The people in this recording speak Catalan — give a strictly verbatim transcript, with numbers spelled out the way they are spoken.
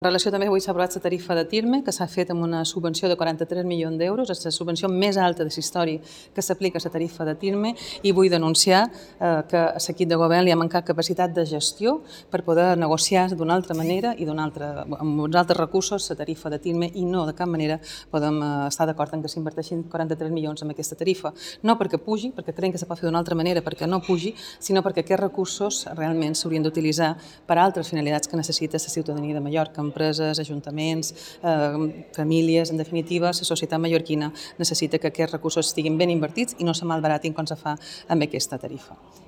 En relació també avui s'ha aprovat la tarifa de Tirme, que s'ha fet amb una subvenció de quaranta-tres milions d'euros, és la subvenció més alta de la història que s'aplica a la tarifa de Tirme, i vull denunciar eh, que a l'equip de govern li ha mancat capacitat de gestió per poder negociar d'una altra manera i altra, amb uns altres recursos la tarifa de Tirme, i no de cap manera podem eh, estar d'acord en que s'inverteixin quaranta-tres milions en aquesta tarifa. No perquè pugi, perquè creiem que se pot fer d'una altra manera perquè no pugi, sinó perquè aquests recursos realment s'haurien d'utilitzar per a altres finalitats que necessita la ciutadania de Mallorca, empreses, ajuntaments, eh, famílies, en definitiva, la societat mallorquina necessita que aquests recursos estiguin ben invertits i no se malbaratin com se fa amb aquesta tarifa.